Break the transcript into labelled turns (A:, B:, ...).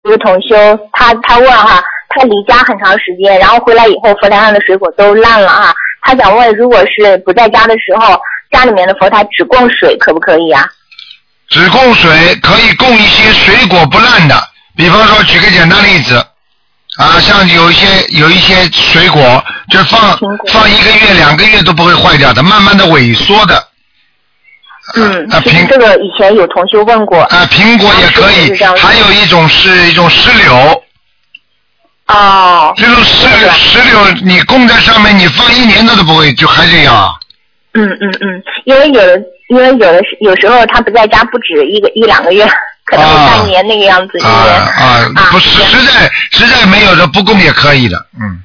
A: 一个同修，他问哈，他离家很长时间，然后回来以后佛台上的水果都烂了哈，他想问，如果是不在家的时候，家里面的佛台只供水可不可以啊？
B: 只供水可以供一些水果不烂的，比方说举个简单例子啊，像有一些水果就放1个月2个月都不会坏掉的，慢慢的萎缩的。
A: 其实这个以前有同修问过。
B: 苹果也可以，还有一种是一种石榴。
A: 哦。
B: 这种石榴你供在上面，你放1年都不会，就还这样。
A: 因为有时候他不在家，不止1、2个月，可能半年那个样子。
B: 不是，实在没有的不供也可以的。